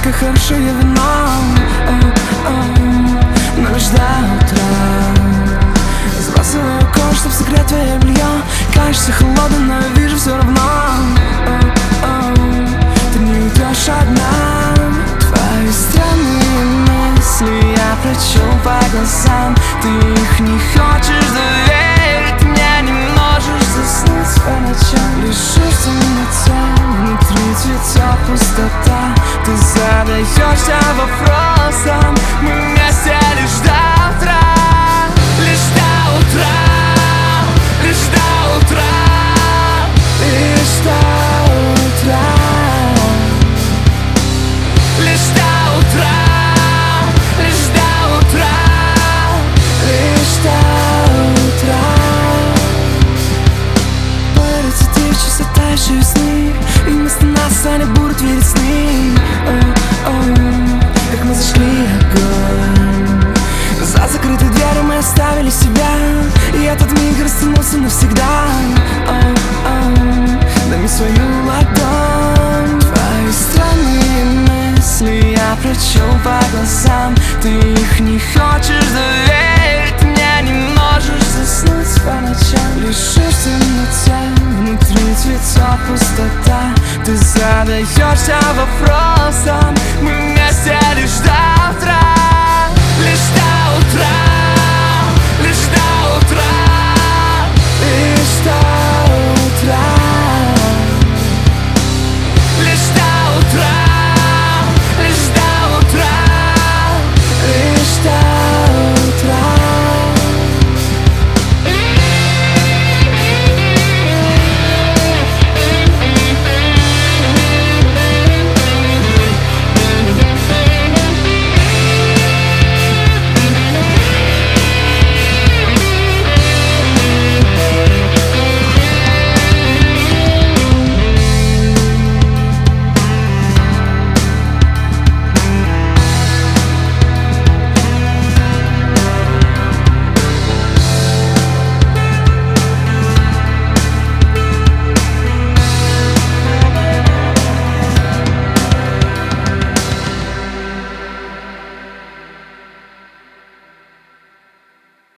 как хорошее вино, но лишь до утра. Сбрасываю кожу, чтоб согреть твое белье. Кажется холодным, но я вижу все равно. Ты не уйдешь одна. Твои странные мысли я прочел по глазам. Ты их не хочешь доверить, мне не можешь заснуть по ночам. Лежишь в темноте, внутри цветет пустота. Ты задаешься вопросом, мы вместе лишь до утра. Лишь до утра, лишь до утра, лишь до утра, лишь до утра, лишь до утра, лишь до утра. Борются ты в чистота сны, и вместо нас они будут верить сны. Как мы зажгли огонь, за закрытой дверью мы оставили себя, и этот миг растянулся навсегда. Дай мне свою ладонь. Твои странные мысли я прочел по глазам. Ты их не хочешь доверить, мне не можешь заснуть по ночам. Лежишь в темноте, внутри цветет пустота. Ты задаешься вопросом, мы